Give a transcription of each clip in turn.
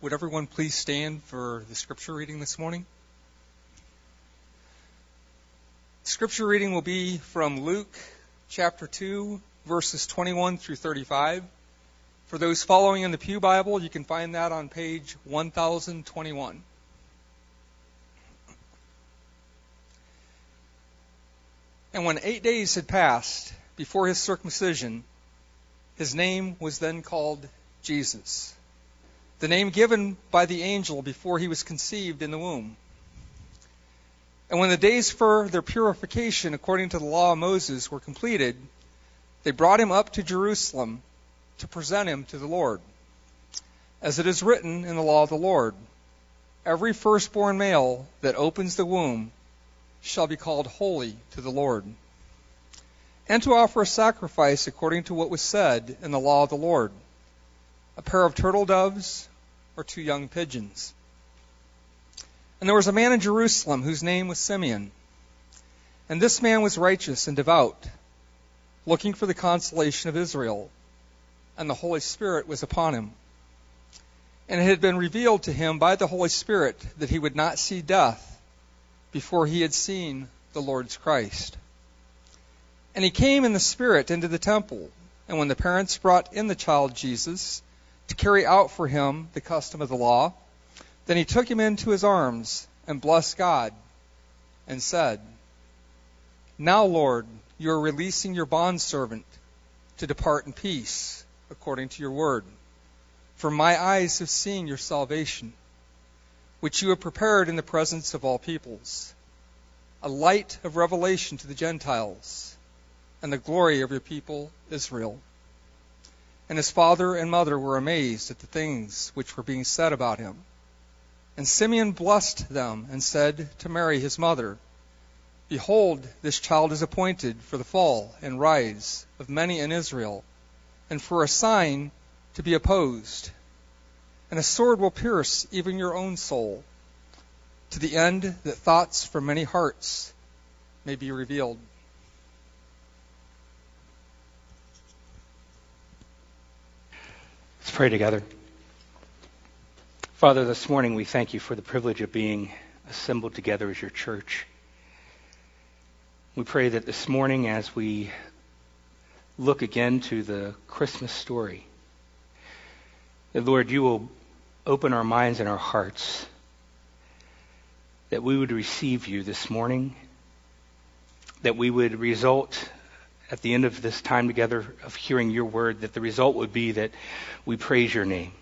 Would everyone please stand for the scripture reading this morning? Scripture reading will be from Luke chapter 2, verses 21 through 35. For those following in the Pew Bible, you can find that on page 1021. And when 8 days had passed before his circumcision, his name was then called Jesus, the name given by the angel before he was conceived in the womb. And when the days for their purification according to the law of Moses were completed, they brought him up to Jerusalem to present him to the Lord. As it is written in the law of the Lord, every firstborn male that opens the womb shall be called holy to the Lord, and to offer a sacrifice according to what was said in the law of the Lord, a pair of turtle doves or 2 young pigeons. And there was a man in Jerusalem whose name was Simeon. And this man was righteous and devout, looking for the consolation of Israel. And the Holy Spirit was upon him. And it had been revealed to him by the Holy Spirit that he would not see death before he had seen the Lord's Christ. And he came in the Spirit into the temple. And when the parents brought in the child Jesus to carry out for him the custom of the law, then he took him into his arms and blessed God and said, Now, Lord, you are releasing your bondservant to depart in peace according to your word. For my eyes have seen your salvation, which you have prepared in the presence of all peoples, a light of revelation to the Gentiles, and the glory of your people Israel. And his father and mother were amazed at the things which were being said about him. And Simeon blessed them and said to Mary his mother, Behold, this child is appointed for the fall and rise of many in Israel, and for a sign to be opposed. And a sword will pierce even your own soul, to the end that thoughts from many hearts may be revealed. Let's pray together. Father, this morning we thank you for the privilege of being assembled together as your church. We pray that this morning as we look again to the Christmas story, that, Lord, you will open our minds and our hearts, that we would receive you this morning, that we would result at the end of this time together of hearing your word, that the result would be that we praise your name.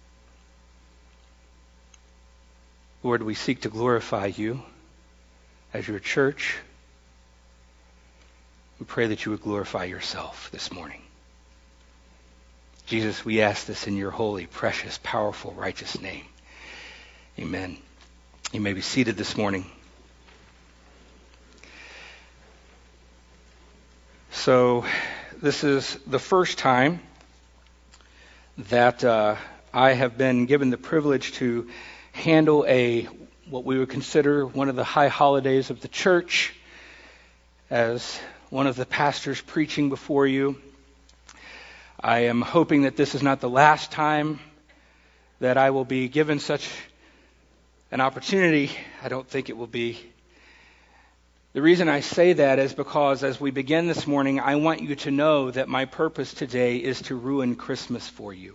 Lord, we seek to glorify you as your church. We pray that you would glorify yourself this morning. Jesus, we ask this in your holy, precious, powerful, righteous name. Amen. You may be seated this morning. So, this is the first time that I have been given the privilege to handle what we would consider one of the high holidays of the church as one of the pastors preaching before you. I am hoping that this is not the last time that I will be given such an opportunity. I don't think it will be. The reason I say that is because as we begin this morning, I want you to know that my purpose today is to ruin Christmas for you.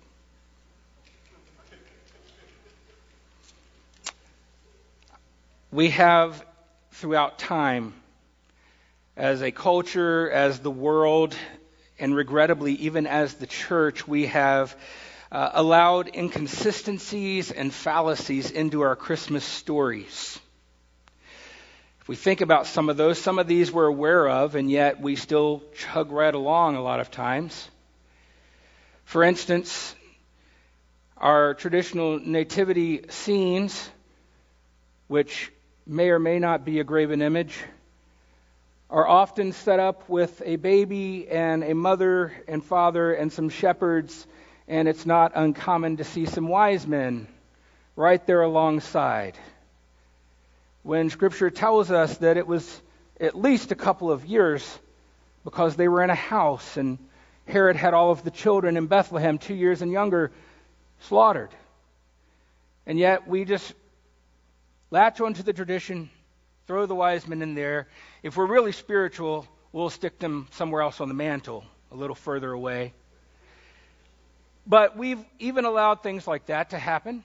We have, throughout time, as a culture, as the world, and regrettably even as the church, we have allowed inconsistencies and fallacies into our Christmas stories. If we think about some of those, some of these we're aware of, and yet we still chug right along a lot of times. For instance, our traditional nativity scenes, which may or may not be a graven image, are often set up with a baby and a mother and father and some shepherds, and it's not uncommon to see some wise men right there alongside. When Scripture tells us that it was at least a couple of years because they were in a house and Herod had all of the children in Bethlehem, 2 years and younger, slaughtered. And yet we just latch onto the tradition, throw the wise men in there. If we're really spiritual, we'll stick them somewhere else on the mantle, a little further away. But we've even allowed things like that to happen.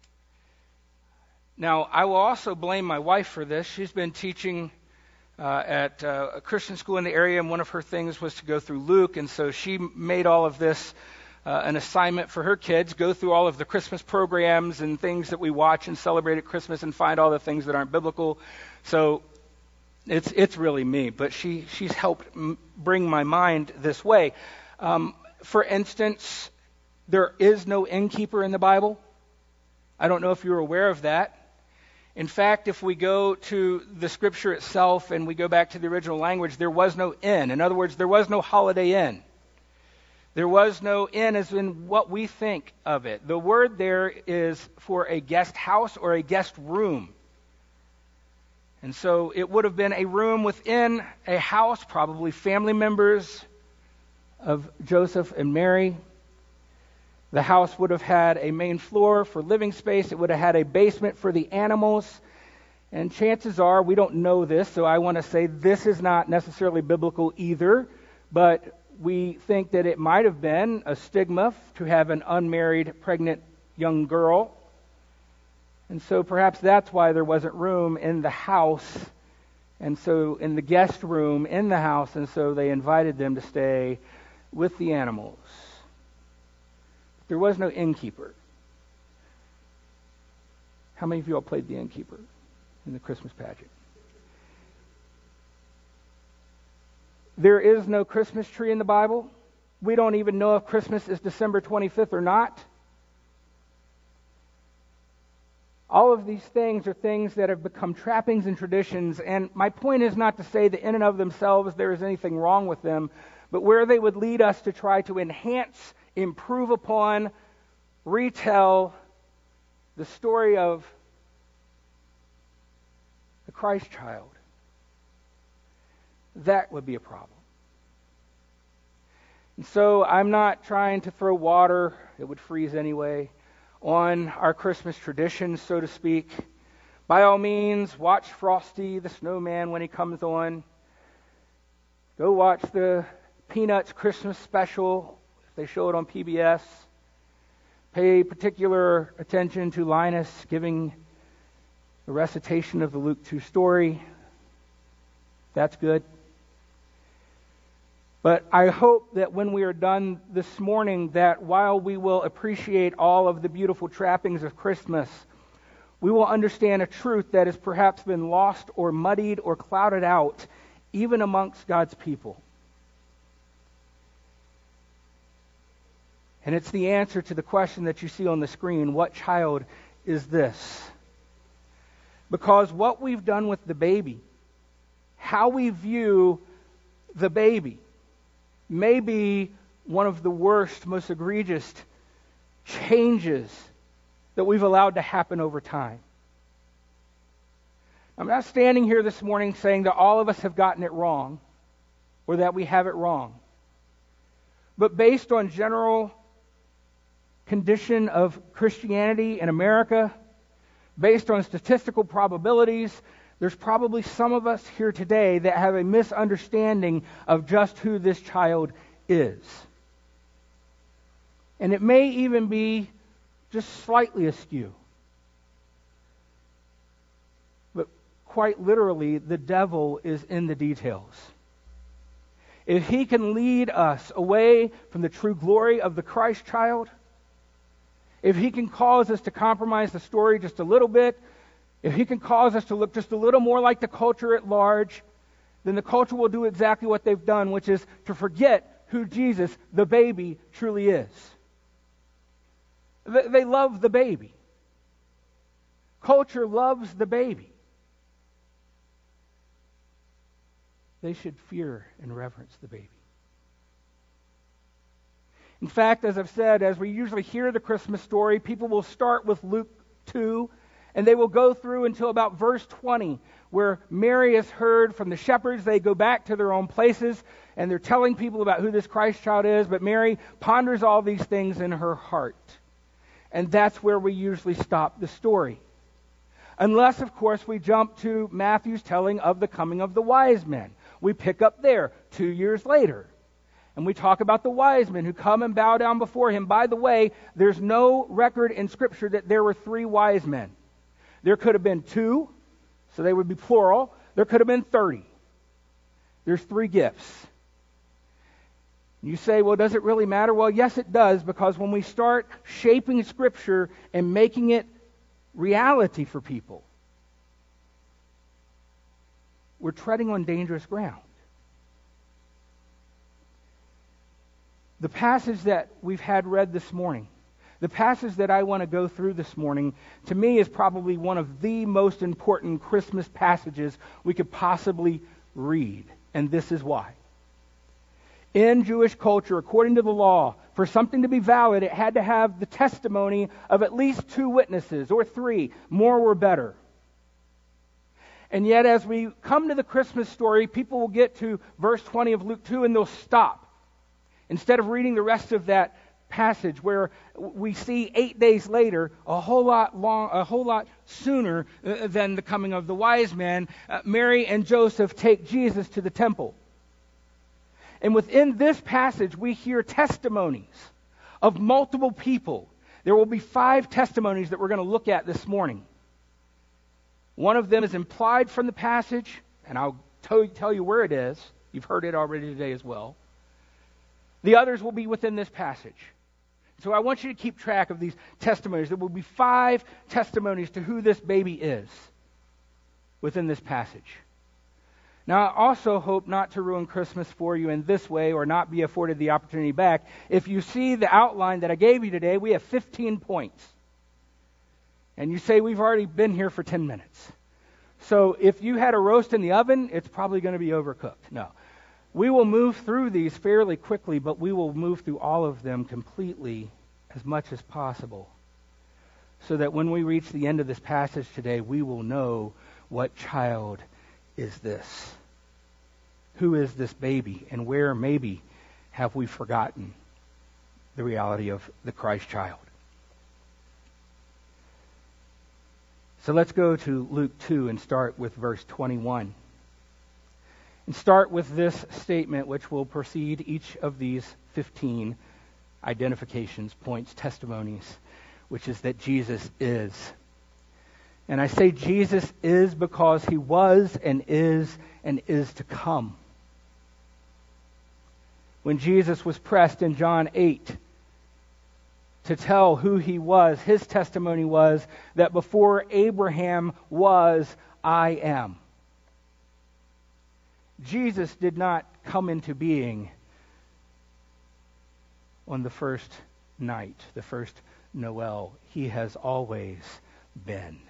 Now, I will also blame my wife for this. She's been teaching at a Christian school in the area, and one of her things was to go through Luke, and so she made all of this an assignment for her kids, go through all of the Christmas programs and things that we watch and celebrate at Christmas and find all the things that aren't biblical. So it's really me, but she's helped bring my mind this way. For instance, there is no innkeeper in the Bible. I don't know if you're aware of that. In fact, if we go to the scripture itself and we go back to the original language, there was no inn. In other words, there was no Holiday Inn. There was no inn as in what we think of it. The word there is for a guest house or a guest room. And so it would have been a room within a house, probably family members of Joseph and Mary. The house would have had a main floor for living space. It would have had a basement for the animals. And chances are, we don't know this, so I want to say this is not necessarily biblical either, but we think that it might have been a stigma to have an unmarried, pregnant young girl. And so perhaps that's why there wasn't room in the house, and so in the guest room in the house, and so they invited them to stay with the animals. There was no innkeeper. How many of you all played the innkeeper in the Christmas pageant? There is no Christmas tree in the Bible. We don't even know if Christmas is December 25th or not. All of these things are things that have become trappings and traditions, and my point is not to say that in and of themselves there is anything wrong with them, but where they would lead us to try to enhance, improve upon, retell the story of the Christ child, that would be a problem. And so I'm not trying to throw water, it would freeze anyway, on our Christmas traditions, so to speak. By all means, watch Frosty the Snowman when he comes on. Go watch the Peanuts Christmas special if they show it on PBS. Pay particular attention to Linus giving the recitation of the Luke 2 story. That's good. But I hope that when we are done this morning, that while we will appreciate all of the beautiful trappings of Christmas, we will understand a truth that has perhaps been lost or muddied or clouded out, even amongst God's people. And it's the answer to the question that you see on the screen: what child is this? Because what we've done with the baby, how we view the baby, may be one of the worst, most egregious changes that we've allowed to happen over time. I'm not standing here this morning saying that all of us have gotten it wrong or that we have it wrong. But based on general condition of Christianity in America, based on statistical probabilities, there's probably some of us here today that have a misunderstanding of just who this child is. And it may even be just slightly askew. But quite literally, the devil is in the details. If he can lead us away from the true glory of the Christ child, if he can cause us to compromise the story just a little bit, if he can cause us to look just a little more like the culture at large, then the culture will do exactly what they've done, which is to forget who Jesus, the baby, truly is. They love the baby. Culture loves the baby. They should fear and reverence the baby. In fact, as I've said, as we usually hear the Christmas story, people will start with Luke 2, and they will go through until about verse 20, where Mary has heard from the shepherds. They go back to their own places, and they're telling people about who this Christ child is, but Mary ponders all these things in her heart. And that's where we usually stop the story. Unless, of course, we jump to Matthew's telling of the coming of the wise men. We pick up there 2 years later. And we talk about the wise men who come and bow down before him. By the way, there's no record in Scripture that there were 3 wise men. There could have been 2, so they would be plural. There could have been 30. There's 3 gifts. You say, well, does it really matter? Well, yes, it does, because when we start shaping Scripture and making it reality for people, we're treading on dangerous ground. The passage that we've had read this morning, the passage that I want to go through this morning, to me is probably one of the most important Christmas passages we could possibly read. And this is why. In Jewish culture, according to the law, for something to be valid, it had to have the testimony of at least 2 witnesses, or 3. More were better. And yet, as we come to the Christmas story, people will get to verse 20 of Luke 2 and they'll stop. Instead of reading the rest of that passage where we see 8 days later, a whole lot sooner than the coming of the wise men, Mary and Joseph take Jesus to the temple. And within this passage, we hear testimonies of multiple people. There will be 5 testimonies that we're going to look at this morning. One of them is implied from the passage, and I'll tell you where it is. You've heard it already today as well. The others will be within this passage. So I want you to keep track of these testimonies. There will be 5 testimonies to who this baby is within this passage. Now, I also hope not to ruin Christmas for you in this way or not be afforded the opportunity back. If you see the outline that I gave you today, we have 15 points. And you say we've already been here for 10 minutes. So if you had a roast in the oven, it's probably going to be overcooked. No. We will move through these fairly quickly, but we will move through all of them completely as much as possible, so that when we reach the end of this passage today, we will know what child is this? Who is this baby? And where maybe have we forgotten the reality of the Christ child? So let's go to Luke 2 and start with verse 21. And start with this statement, which will precede each of these 15 identifications, points, testimonies, which is that Jesus is. And I say Jesus is because he was and is to come. When Jesus was pressed in John 8 to tell who he was, his testimony was that before Abraham was, I am. Jesus did not come into being on the first night, the first Noel. He has always been.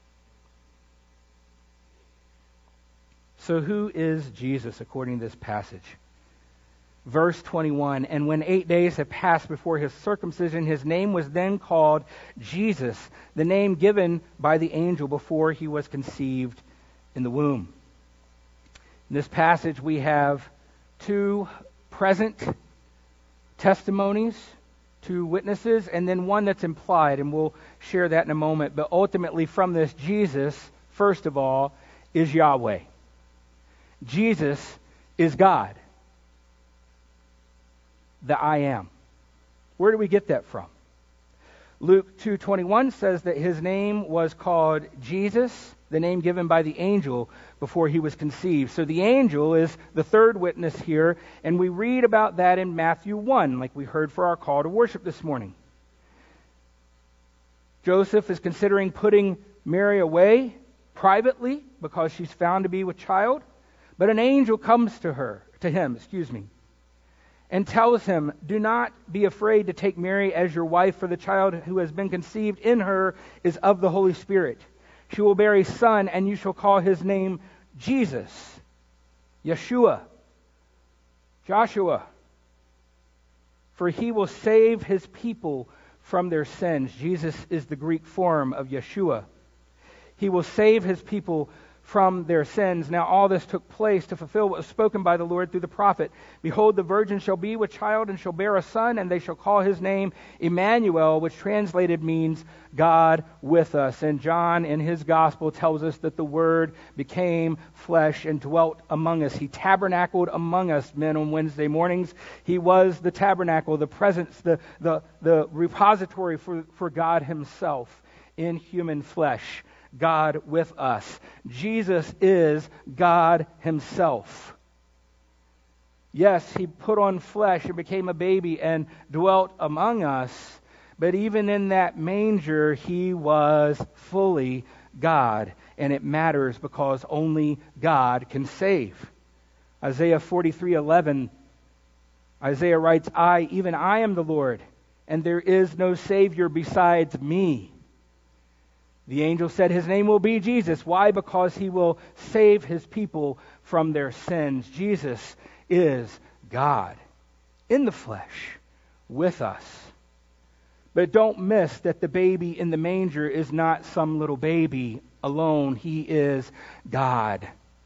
So who is Jesus according to this passage? Verse 21, and when 8 days had passed before his circumcision, his name was then called Jesus, the name given by the angel before he was conceived in the womb. In this passage, we have 2 present testimonies, 2 witnesses, and then one that's implied, and we'll share that in a moment. But ultimately, from this, Jesus, first of all, is Yahweh. Jesus is God, the I am. Where do we get that from? Luke 2:21 says that his name was called Jesus, the name given by the angel before he was conceived. So the angel is the 3rd witness here, and we read about that in Matthew 1, like we heard for our call to worship this morning. Joseph is considering putting Mary away privately because she's found to be with child, but an angel comes to him, and tells him, "Do not be afraid to take Mary as your wife, for the child who has been conceived in her is of the Holy Spirit. She will bear a son, and you shall call his name Jesus, Yeshua, Joshua. For he will save his people from their sins." Jesus is the Greek form of Yeshua. He will save his people from their sins. Now all this took place to fulfill what was spoken by the Lord through the prophet. Behold, the virgin shall be with child and shall bear a son, and they shall call his name Emmanuel, which translated means God with us. And John in his gospel tells us that the Word became flesh and dwelt among us. He tabernacled among us, men, on Wednesday mornings. He was the tabernacle, the presence, the repository for God himself in human flesh. God with us. Jesus is God himself. Yes, he put on flesh and became a baby and dwelt among us, but even in that manger, he was fully God, and it matters because only God can save. Isaiah 43:11, Isaiah writes, even I am the Lord, and there is no Savior besides me. The angel said his name will be Jesus. Why? Because he will save his people from their sins. Jesus is God in the flesh with us. But don't miss that the baby in the manger is not some little baby alone. He is God.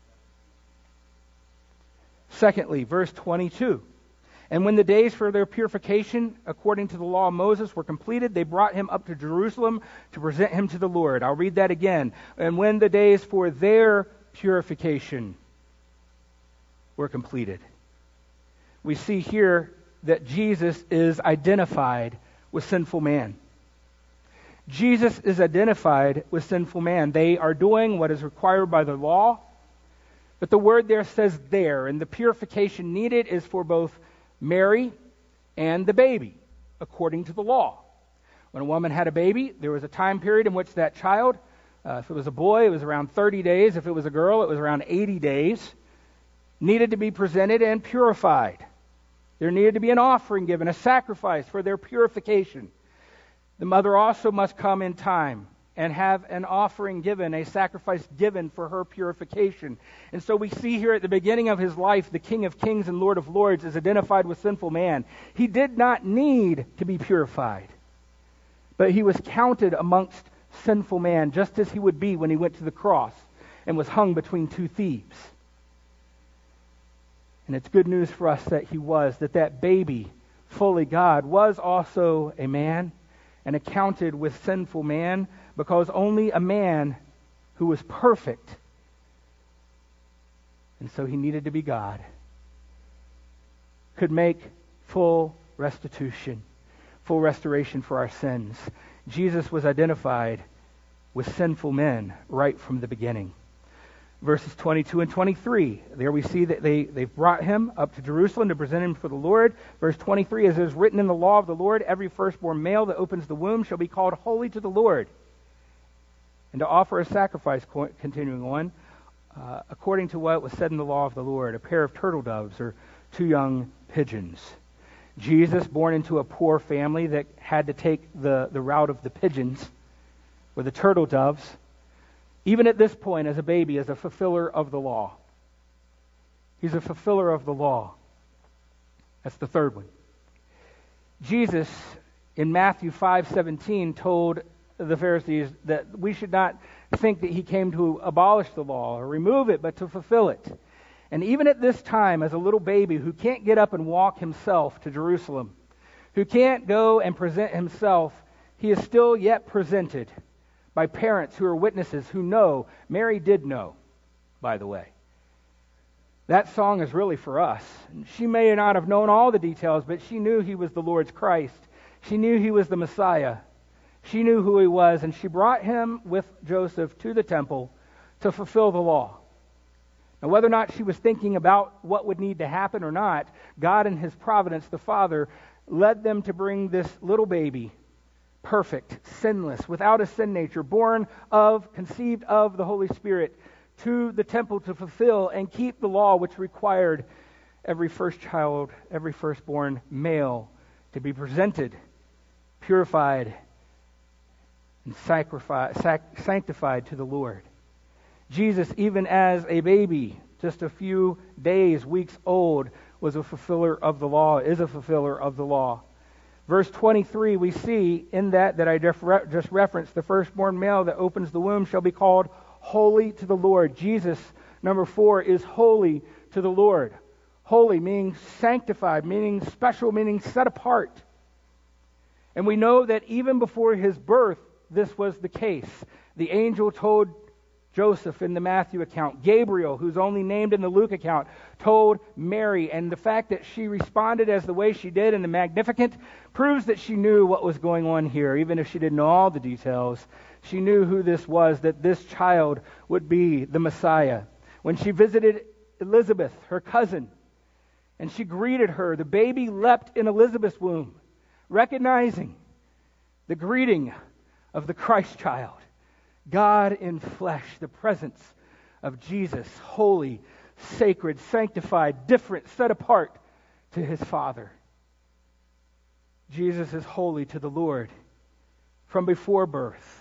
Secondly, verse 22. And when the days for their purification, according to the law of Moses, were completed, they brought him up to Jerusalem to present him to the Lord. I'll read that again. And when the days for their purification were completed. We see here that Jesus is identified with sinful man. Jesus is identified with sinful man. They are doing what is required by the law, but the word there says there, and the purification needed is for both Mary and the baby, according to the law. When a woman had a baby, there was a time period in which that child, if it was a boy, it was around 30 days. If it was a girl, it was around 80 days, needed to be presented and purified. There needed to be an offering given, a sacrifice for their purification. The mother also must come in time and have an offering given, a sacrifice given for her purification. And so we see here at the beginning of his life, the King of Kings and Lord of Lords is identified with sinful man. He did not need to be purified, but he was counted amongst sinful man, just as he would be when he went to the cross and was hung between two thieves. And it's good news for us that baby, fully God, was also a man and accounted with sinful man, because only a man who was perfect, and so he needed to be God, could make full restoration for our sins. Jesus was identified with sinful men right from the beginning. Verses 22 and 23, there we see that they've brought him up to Jerusalem to present him for the Lord. Verse 23, as it is written in the law of the Lord, every firstborn male that opens the womb shall be called holy to the Lord. And to offer a sacrifice, continuing on, according to what was said in the law of the Lord, a pair of turtle doves or 2 young pigeons. Jesus, born into a poor family that had to take the route of the pigeons or the turtle doves, even at this point as a baby, as a fulfiller of the law. He's a fulfiller of the law. That's the third one. Jesus, in Matthew 5:17, told the Pharisees that we should not think that he came to abolish the law or remove it, but to fulfill it. And even at this time, as a little baby who can't get up and walk himself to Jerusalem, who can't go and present himself, he is still yet presented by parents who are witnesses who know. Mary did know, by the way. That song is really for us. She may not have known all the details, but she knew he was the Lord's Christ. She knew he was the Messiah. She knew who he was, and she brought him with Joseph to the temple to fulfill the law. Now, whether or not she was thinking about what would need to happen or not, God in his providence, the Father, led them to bring this little baby, perfect, sinless, without a sin nature, conceived of the Holy Spirit, to the temple to fulfill and keep the law which required every first child, every firstborn male to be presented, purified, and sanctified to the Lord. Jesus, even as a baby, just a few days, weeks old, was a fulfiller of the law, is a fulfiller of the law. Verse 23, we see in that I just referenced, the firstborn male that opens the womb shall be called holy to the Lord. Jesus, number 4, is holy to the Lord. Holy meaning sanctified, meaning special, meaning set apart. And we know that even before his birth, this was the case. The angel told Joseph in the Matthew account. Gabriel, who's only named in the Luke account, told Mary. And the fact that she responded as the way she did in the Magnificat proves that she knew what was going on here. Even if she didn't know all the details, she knew who this was, that this child would be the Messiah. When she visited Elizabeth, her cousin, and she greeted her, the baby leapt in Elizabeth's womb, recognizing the greeting of the Christ child, God in flesh, the presence of Jesus, holy, sacred, sanctified, different, set apart to his Father. Jesus is holy to the Lord from before birth.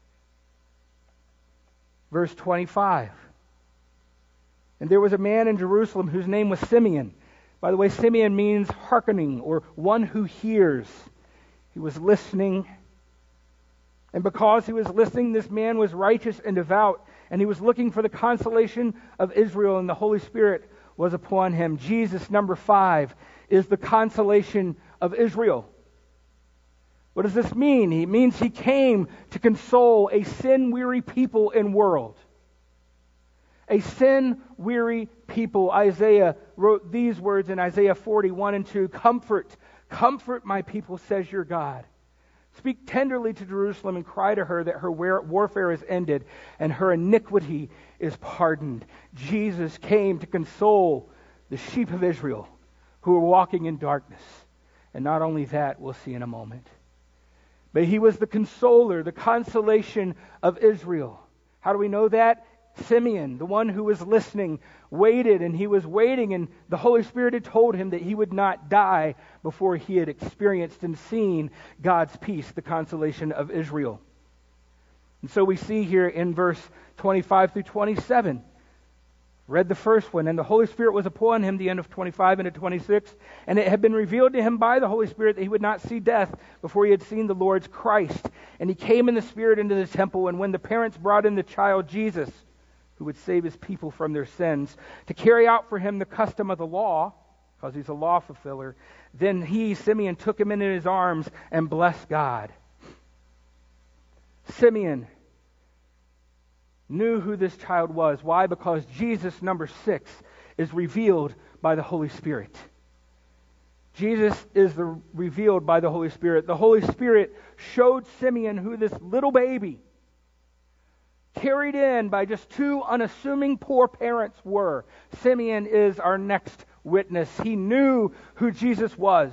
Verse 25. And there was a man in Jerusalem whose name was Simeon. By the way, Simeon means hearkening, or one who hears. He was listening. And because he was listening, this man was righteous and devout, and he was looking for the consolation of Israel, and the Holy Spirit was upon him. Jesus, number 5, is the consolation of Israel. What does this mean? It means he came to console a sin-weary people and world. A sin-weary people. Isaiah wrote these words in Isaiah 41 and 2. Comfort, comfort my people, says your God. Speak tenderly to Jerusalem and cry to her that her warfare is ended and her iniquity is pardoned. Jesus came to console the sheep of Israel who were walking in darkness. And not only that, we'll see in a moment, but he was the consoler, the consolation of Israel. How do we know that? Simeon, the one who was listening, waited, and he was waiting, and the Holy Spirit had told him that he would not die before he had experienced and seen God's peace, the consolation of Israel. And so we see here in verse 25 through 27, read the first one, and the Holy Spirit was upon him, the end of 25 into 26, and it had been revealed to him by the Holy Spirit that he would not see death before he had seen the Lord's Christ. And he came in the Spirit into the temple, and when the parents brought in the child Jesus, who would save his people from their sins, to carry out for him the custom of the law, because he's a law fulfiller, then he, Simeon, took him into his arms and blessed God. Simeon knew who this child was. Why? Because Jesus, number 6, is revealed by the Holy Spirit. Jesus is revealed by the Holy Spirit. The Holy Spirit showed Simeon who this little baby, carried in by just 2 unassuming poor parents, were. Simeon is our next witness. He knew who Jesus was.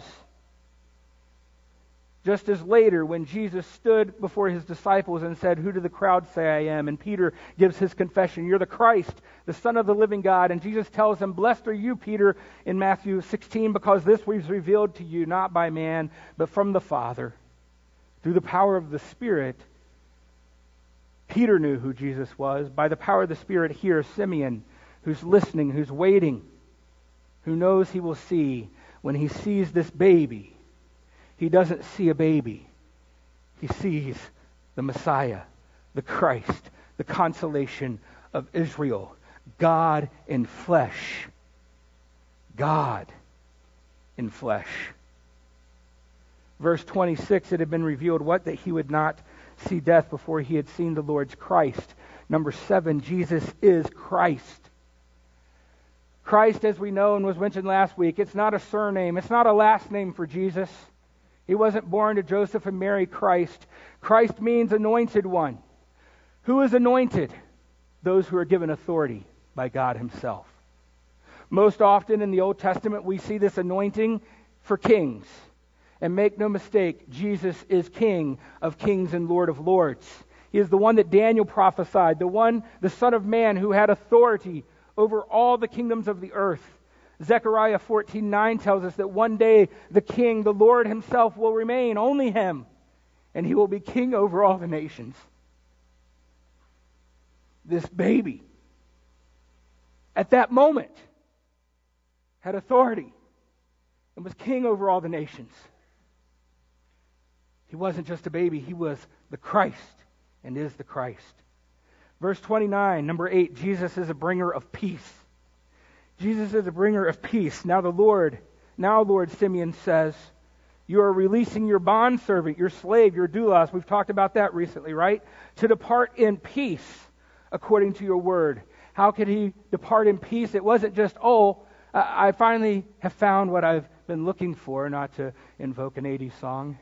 Just as later, when Jesus stood before his disciples and said, "Who do the crowd say I am?" And Peter gives his confession, "You're the Christ, the Son of the living God." And Jesus tells him, "Blessed are you, Peter," in Matthew 16, "because this was revealed to you not by man, but from the Father." Through the power of the Spirit, Peter knew who Jesus was. By the power of the Spirit here, Simeon, who's listening, who's waiting, who knows he will see, when he sees this baby, he doesn't see a baby. He sees the Messiah, the Christ, the consolation of Israel, God in flesh. God in flesh. Verse 26, it had been revealed what? That he would not see death before he had seen the Lord's Christ. Number 7, Jesus is Christ. Christ, as we know and was mentioned last week, it's not a surname. It's not a last name for Jesus. He wasn't born to Joseph and Mary Christ. Christ means anointed one. Who is anointed? Those who are given authority by God himself. Most often in the Old Testament, we see this anointing for kings. And make no mistake, Jesus is King of kings and Lord of lords. He is the one that Daniel prophesied, the Son of Man who had authority over all the kingdoms of the earth. Zechariah 14:9 tells us that one day the King, the Lord himself, will remain, only him, and he will be king over all the nations. This baby, at that moment, had authority and was king over all the nations. He wasn't just a baby, he was the Christ and is the Christ. Verse 29, number 8, Jesus is a bringer of peace. Jesus is a bringer of peace. Now, Lord, Simeon says, you are releasing your bondservant, your slave, your doulos. We've talked about that recently, right? To depart in peace according to your word. How could he depart in peace? It wasn't just, I finally have found what I've been looking for, not to invoke an 80s song.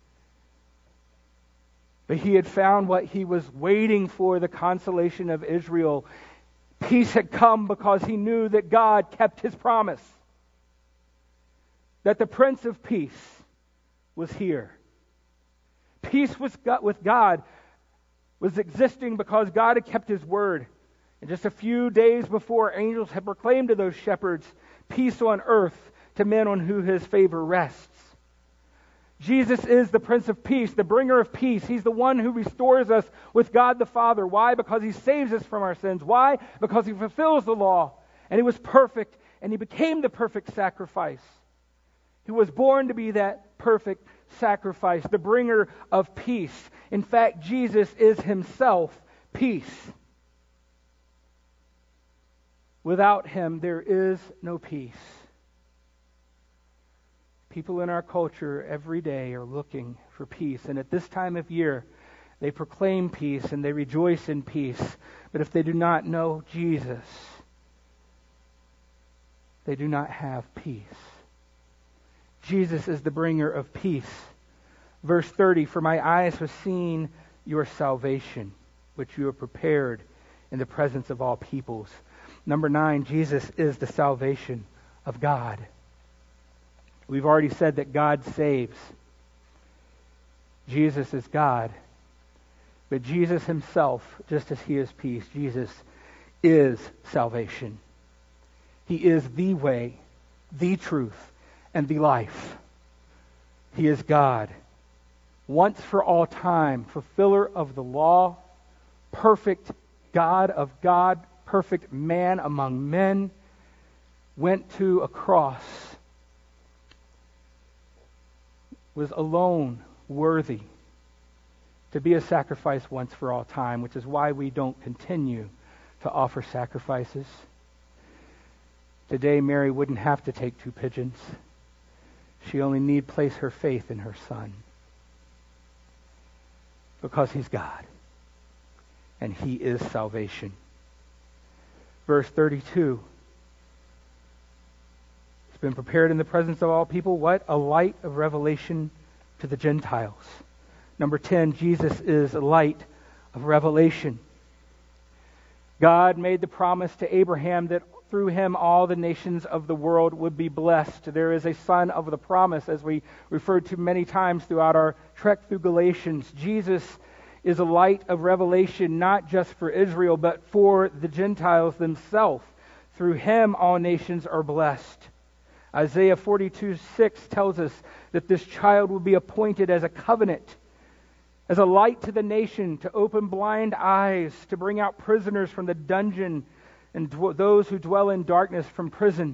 But he had found what he was waiting for, the consolation of Israel. Peace had come because he knew that God kept his promise. That the Prince of Peace was here. Peace with God was existing because God had kept his word. And just a few days before, angels had proclaimed to those shepherds, peace on earth to men on whom his favor rests. Jesus is the Prince of Peace, the bringer of peace. He's the one who restores us with God the Father. Why? Because he saves us from our sins. Why? Because he fulfills the law. And he was perfect, and he became the perfect sacrifice. He was born to be that perfect sacrifice, the bringer of peace. In fact, Jesus is himself peace. Without him, there is no peace. People in our culture every day are looking for peace. And at this time of year, they proclaim peace and they rejoice in peace. But if they do not know Jesus, they do not have peace. Jesus is the bringer of peace. Verse 30, for my eyes have seen your salvation, which you have prepared in the presence of all peoples. Number 9, Jesus is the salvation of God. We've already said that God saves. Jesus is God. But Jesus himself, just as he is peace, Jesus is salvation. He is the way, the truth, and the life. He is God. Once for all time, fulfiller of the law, perfect God of God, perfect man among men, went to a cross, was alone worthy to be a sacrifice once for all time, which is why we don't continue to offer sacrifices. Today, Mary wouldn't have to take 2 pigeons. She only need place her faith in her Son. Because he's God. And he is salvation. Verse 32. It's been prepared in the presence of all people. What? A light of revelation to the Gentiles. Number 10, Jesus is a light of revelation. God made the promise to Abraham that through him all the nations of the world would be blessed. There is a son of the promise, as we referred to many times throughout our trek through Galatians. Jesus is a light of revelation not just for Israel, but for the Gentiles themselves. Through him all nations are blessed. Isaiah 42:6 tells us that this child will be appointed as a covenant, as a light to the nation, to open blind eyes, to bring out prisoners from the dungeon, and those who dwell in darkness from prison.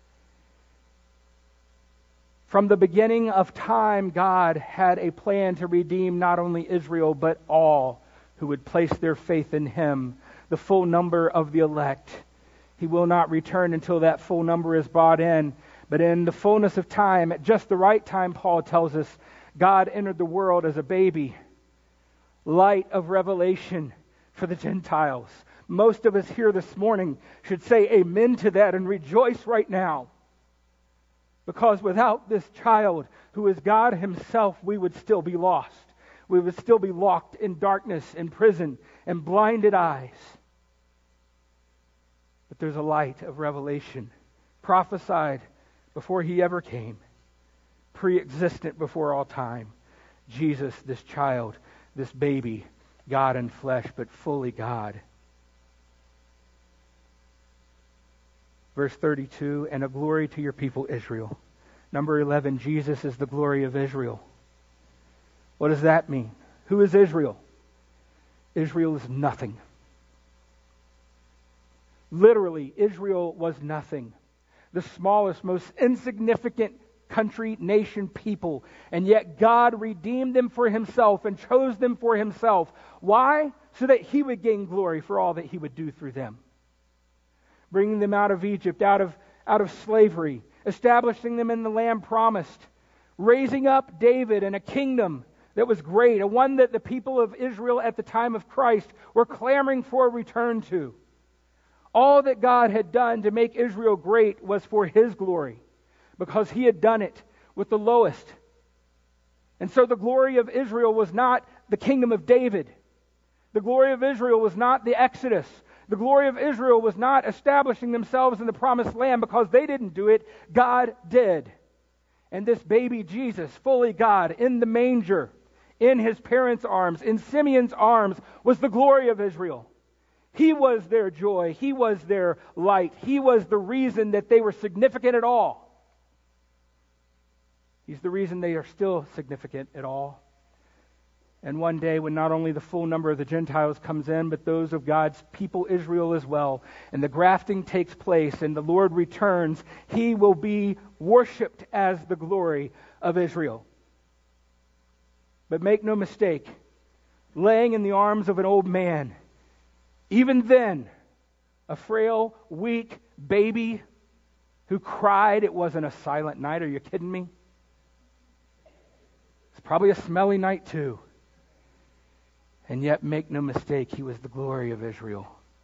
From the beginning of time, God had a plan to redeem not only Israel, but all who would place their faith in him, the full number of the elect. He will not return until that full number is brought in. But in the fullness of time, at just the right time, Paul tells us, God entered the world as a baby. Light of revelation for the Gentiles. Most of us here this morning should say amen to that and rejoice right now. Because without this child, who is God himself, we would still be lost. We would still be locked in darkness, in prison, and blinded eyes. But there's a light of revelation, prophesied before he ever came, pre-existent before all time. Jesus, this child, this baby, God in flesh, but fully God. Verse 32, and a glory to your people Israel. Number 11, Jesus is the glory of Israel. What does that mean? Who is Israel? Israel is nothing. Literally, Israel was nothing. The smallest, most insignificant country, nation, people. And yet God redeemed them for himself and chose them for himself. Why? So that he would gain glory for all that he would do through them. Bringing them out of Egypt, out of slavery, establishing them in the land promised, raising up David and a kingdom that was great, a one that the people of Israel at the time of Christ were clamoring for a return to. All that God had done to make Israel great was for his glory, because he had done it with the lowest. And so the glory of Israel was not the kingdom of David. The glory of Israel was not the Exodus. The glory of Israel was not establishing themselves in the promised land, because they didn't do it. God did. And this baby Jesus, fully God, in the manger, in his parents' arms, in Simeon's arms, was the glory of Israel. He was their joy. He was their light. He was the reason that they were significant at all. He's the reason they are still significant at all. And one day, when not only the full number of the Gentiles comes in, but those of God's people, Israel, as well, and the grafting takes place and the Lord returns, he will be worshipped as the glory of Israel. But make no mistake, laying in the arms of an old man, even then, a frail, weak baby who cried, it wasn't a silent night. Are you kidding me? It's probably a smelly night too. And yet, make no mistake, he was the glory of Israel.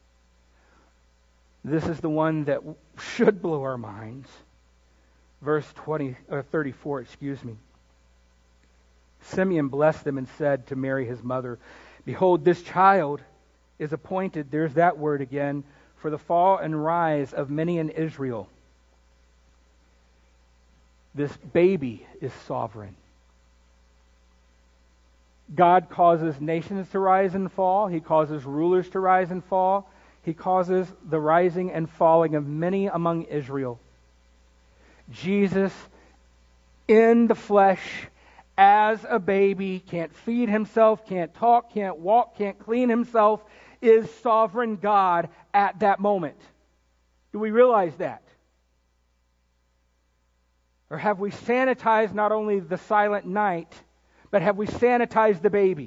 This is the one that should blow our minds. Verse 34, Simeon blessed them and said to Mary his mother, "Behold, this child is appointed," there's that word again, "for the fall and rise of many in Israel." This baby is sovereign. God causes nations to rise and fall. He causes rulers to rise and fall. He causes the rising and falling of many among Israel. Jesus, in the flesh, as a baby, can't feed himself, can't talk, can't walk, can't clean himself, is sovereign God at that moment. Do we realize that? Or have we sanitized not only the silent night, but have we sanitized the baby?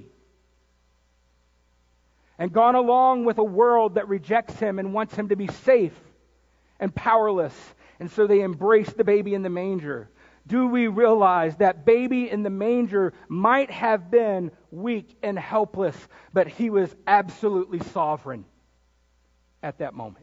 And gone along with a world that rejects him and wants him to be safe and powerless, and so they embrace the baby in the manger. Do we realize that baby in the manger might have been weak and helpless, but he was absolutely sovereign at that moment?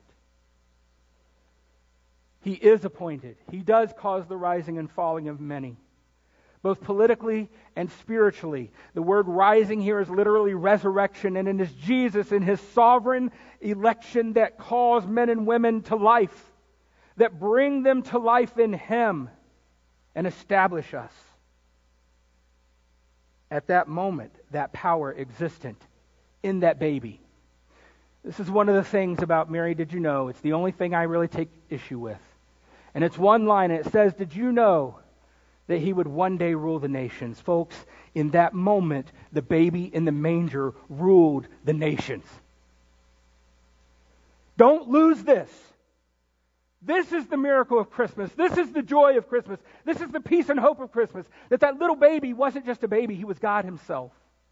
He is appointed. He does cause the rising and falling of many, both politically and spiritually. The word rising here is literally resurrection, and it is Jesus in his sovereign election that calls men and women to life, that bring them to life in him and establish us. At that moment, that power existent in that baby. This is one of the things about Mary, did you know? It's the only thing I really take issue with. And it's one line, and it says, "Did you know that he would one day rule the nations?" Folks, in that moment, the baby in the manger ruled the nations. Don't lose this. This is the miracle of Christmas. This is the joy of Christmas. This is the peace and hope of Christmas. That little baby wasn't just a baby. He was God himself.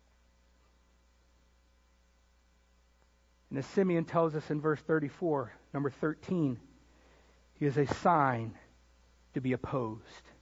And as Simeon tells us in verse 34, number 13, he is a sign to be opposed.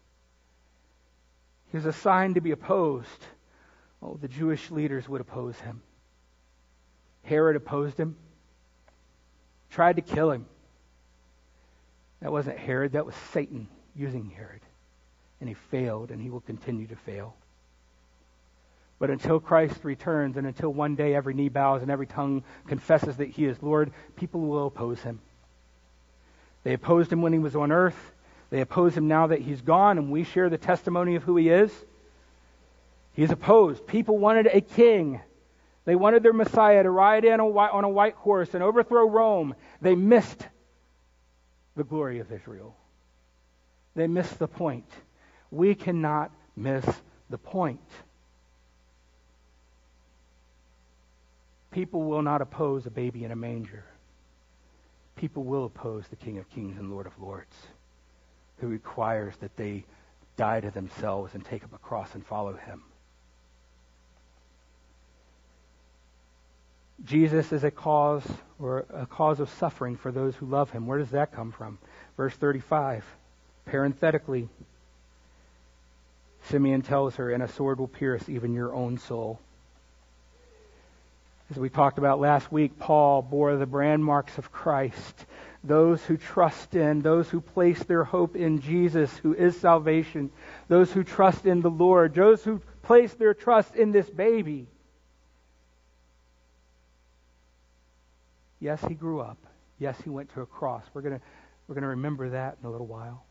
He is a sign to be opposed. Oh, the Jewish leaders would oppose him. Herod opposed him. Tried to kill him. That wasn't Herod, that was Satan using Herod. And he failed, and he will continue to fail. But until Christ returns, and until one day every knee bows and every tongue confesses that he is Lord, people will oppose him. They opposed him when he was on earth. They oppose him now that he's gone, and we share the testimony of who he is. He's opposed. People wanted a king. They wanted their Messiah to ride in on a white horse and overthrow Rome. They missed the glory of Israel. They missed the point. We cannot miss the point. People will not oppose a baby in a manger. People will oppose the King of Kings and Lord of Lords, who requires that they die to themselves and take up a cross and follow him. Jesus is a cause of suffering for those who love him. Where does that come from? Verse 35, parenthetically, Simeon tells her, and a sword will pierce even your own soul. As we talked about last week, Paul bore the brand marks of Christ. Those who trust in, those who place their hope in Jesus, who is salvation, those who trust in the Lord, those who place their trust in this baby. Yes, he grew up. Yes, he went to a cross. We're going to remember that in a little while.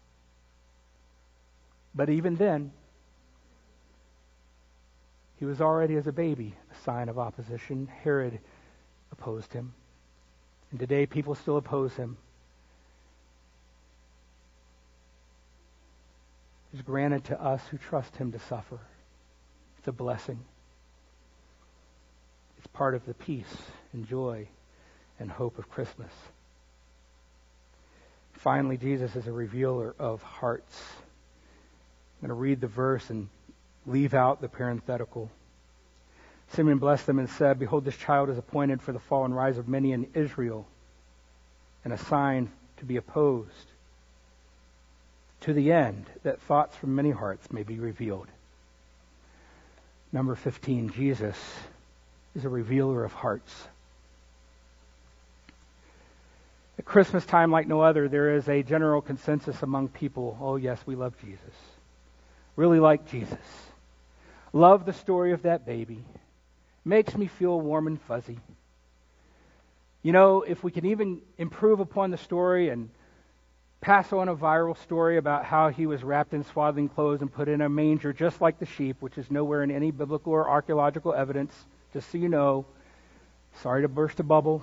But even then, he was already as a baby a sign of opposition. Herod opposed him. And today people still oppose him. It's granted to us who trust him to suffer. It's a blessing. It's part of the peace and joy and hope of Christmas. Finally, Jesus is a revealer of hearts. I'm going to read the verse and leave out the parenthetical. Simeon blessed them and said, "Behold, this child is appointed for the fall and rise of many in Israel, and a sign to be opposed, to the end that thoughts from many hearts may be revealed." Number 15, Jesus is a revealer of hearts. At Christmas time, like no other, there is a general consensus among people. Oh yes, we love Jesus. Really like Jesus. Love the story of that baby. Makes me feel warm and fuzzy. You know, if we can even improve upon the story and pass on a viral story about how he was wrapped in swaddling clothes and put in a manger just like the sheep, which is nowhere in any biblical or archaeological evidence, just so you know. Sorry to burst a bubble.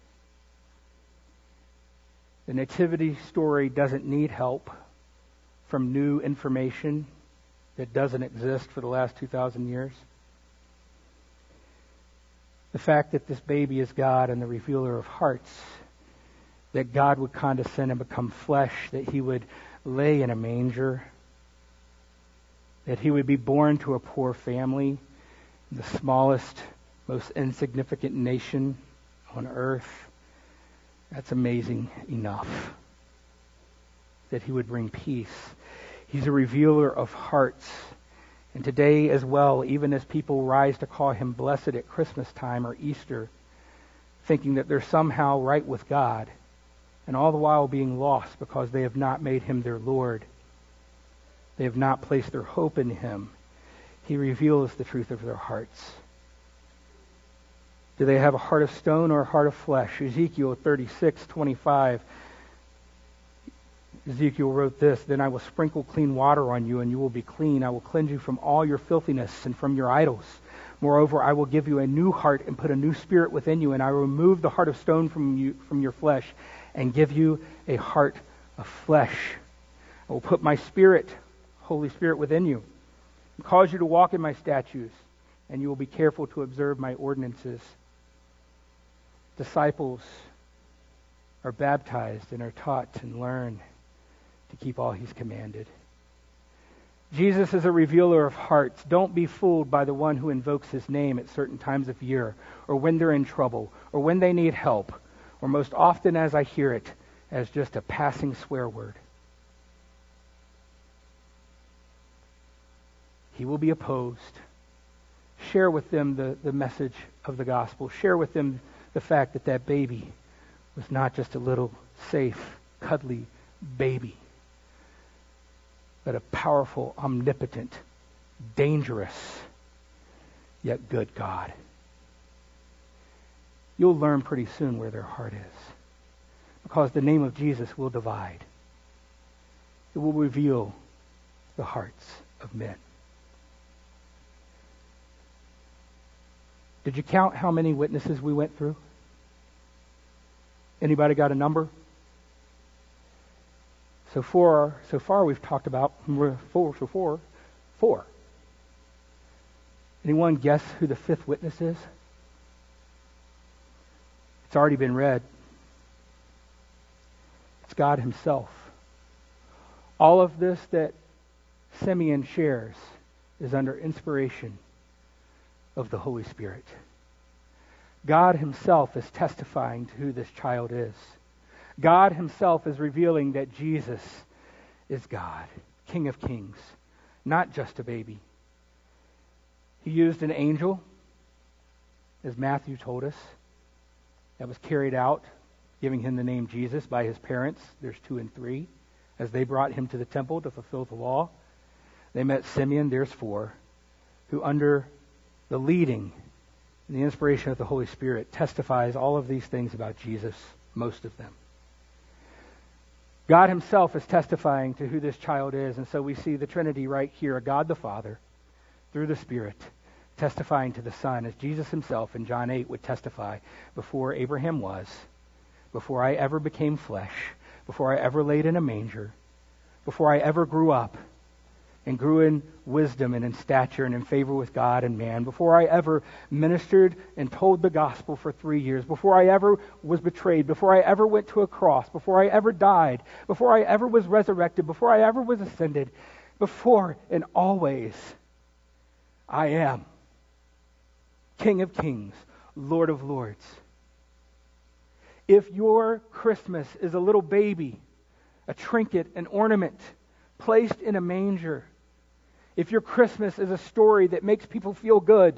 The nativity story doesn't need help from new information that doesn't exist for the last 2,000 years. The fact that this baby is God and the revealer of hearts, that God would condescend and become flesh, that he would lay in a manger, that he would be born to a poor family, the smallest, most insignificant nation on earth. That's amazing enough. That he would bring peace. He's a revealer of hearts. And today as well, even as people rise to call him blessed at Christmas time or Easter, thinking that they're somehow right with God, and all the while being lost because they have not made him their Lord. They have not placed their hope in him. He reveals the truth of their hearts. Do they have a heart of stone or a heart of flesh? Ezekiel 36:25. Ezekiel wrote this, "Then I will sprinkle clean water on you, and you will be clean. I will cleanse you from all your filthiness and from your idols. Moreover, I will give you a new heart and put a new spirit within you, and I will remove the heart of stone from your flesh and give you a heart of flesh. I will put my spirit, Holy Spirit, within you and cause you to walk in my statutes, and you will be careful to observe my ordinances." Disciples are baptized and are taught and learn to keep all he's commanded. Jesus is a revealer of hearts. Don't be fooled by the one who invokes his name at certain times of year, or when they're in trouble, or when they need help, or most often as I hear it, as just a passing swear word. He will be opposed. Share with them the message of the gospel. Share with them the fact that that baby was not just a little safe, cuddly baby, but a powerful, omnipotent, dangerous, yet good God. You'll learn pretty soon where their heart is, because the name of Jesus will divide. It will reveal the hearts of men. Did you count how many witnesses we went through? Anybody got a number? So far we've talked about four. Anyone guess who the fifth witness is? It's already been read. It's God himself. All of this that Simeon shares is under inspiration of the Holy Spirit. God himself is testifying to who this child is. God himself is revealing that Jesus is God, King of Kings, not just a baby. He used an angel, as Matthew told us, that was carried out, giving him the name Jesus by his parents. There's 2 and 3. As they brought him to the temple to fulfill the law, they met Simeon, there's 4, who under the leading and the inspiration of the Holy Spirit testifies all of these things about Jesus, most of them. God himself is testifying to who this child is, and so we see the Trinity right here, God the Father, through the Spirit, testifying to the Son, as Jesus himself in John 8 would testify, before Abraham was, before I ever became flesh, before I ever laid in a manger, before I ever grew up and grew in wisdom and in stature and in favor with God and man, before I ever ministered and told the gospel for 3 years, before I ever was betrayed, before I ever went to a cross, before I ever died, before I ever was resurrected, before I ever was ascended, before and always I am King of Kings, Lord of Lords. If your Christmas is a little baby, a trinket, an ornament placed in a manger, if your Christmas is a story that makes people feel good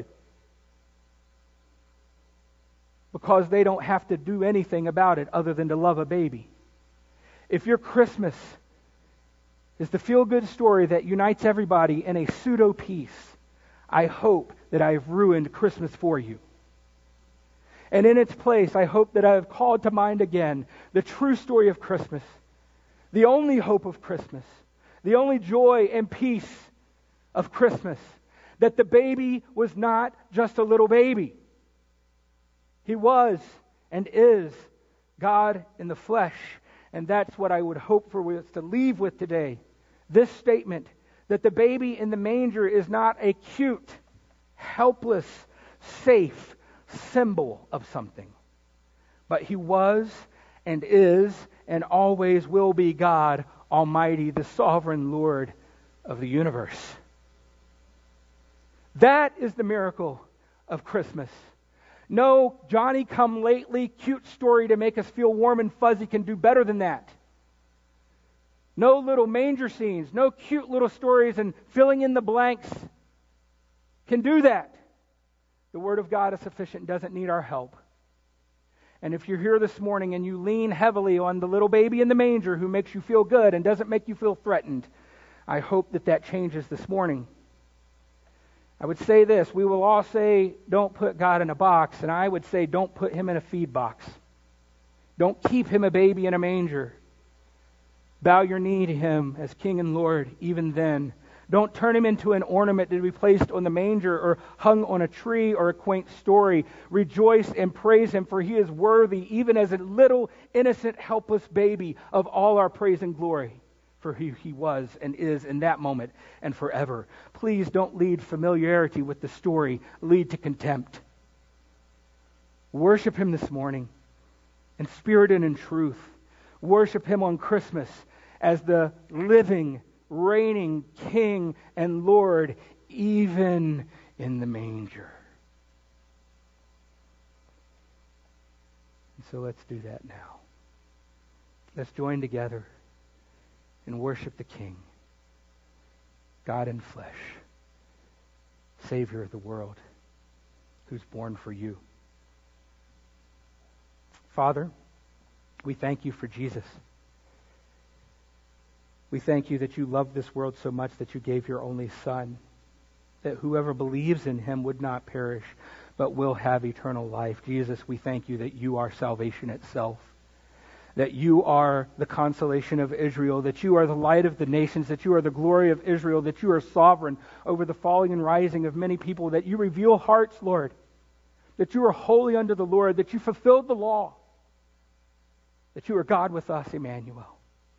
because they don't have to do anything about it other than to love a baby, if your Christmas is the feel-good story that unites everybody in a pseudo-peace, I hope that I have ruined Christmas for you. And in its place, I hope that I have called to mind again the true story of Christmas, the only hope of Christmas, the only joy and peace of Christmas, that the baby was not just a little baby. He was and is God in the flesh. And that's what I would hope for us to leave with today. This statement that the baby in the manger is not a cute, helpless, safe symbol of something, but he was and is and always will be God Almighty, the sovereign Lord of the universe. That is the miracle of Christmas. No Johnny-come-lately cute story to make us feel warm and fuzzy can do better than that. No little manger scenes, no cute little stories and filling in the blanks can do that. The Word of God is sufficient and doesn't need our help. And if you're here this morning and you lean heavily on the little baby in the manger who makes you feel good and doesn't make you feel threatened, I hope that changes this morning. I would say this, we will all say, don't put God in a box, and I would say, don't put him in a feed box. Don't keep him a baby in a manger. Bow your knee to him as King and Lord even then. Don't turn him into an ornament to be placed on the manger or hung on a tree or a quaint story. Rejoice and praise him, for he is worthy, even as a little innocent, helpless baby, of all our praise and glory. For who he was and is in that moment and forever. Please don't lead familiarity with the story. Lead to contempt. Worship him this morning in spirit and in truth. Worship him on Christmas as the living, reigning King and Lord, even in the manger. And so let's do that now. Let's join together and worship the King, God in flesh, Savior of the world, who's born for you. Father, we thank you for Jesus. We thank you that you loved this world so much that you gave your only Son, that whoever believes in him would not perish, but will have eternal life. Jesus, we thank you that you are salvation itself, that you are the consolation of Israel, that you are the light of the nations, that you are the glory of Israel, that you are sovereign over the falling and rising of many people, that you reveal hearts, Lord, that you are holy unto the Lord, that you fulfilled the law, that you are God with us, Emmanuel.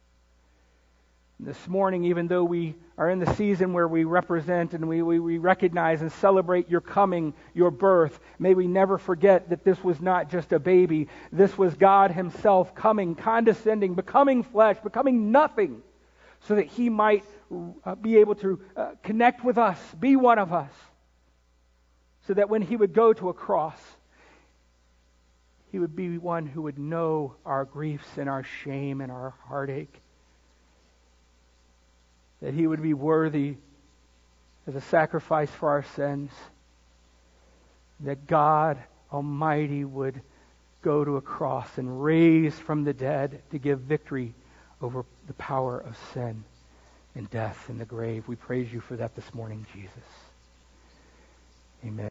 This morning, even though we are in the season where we represent and we recognize and celebrate your coming, your birth, may we never forget that this was not just a baby. This was God himself coming, condescending, becoming flesh, becoming nothing, so that he might be able to connect with us, be one of us, so that when he would go to a cross, he would be one who would know our griefs and our shame and our heartache, that he would be worthy as a sacrifice for our sins, that God Almighty would go to a cross and raise from the dead to give victory over the power of sin and death and the grave. We praise you for that this morning, Jesus. Amen.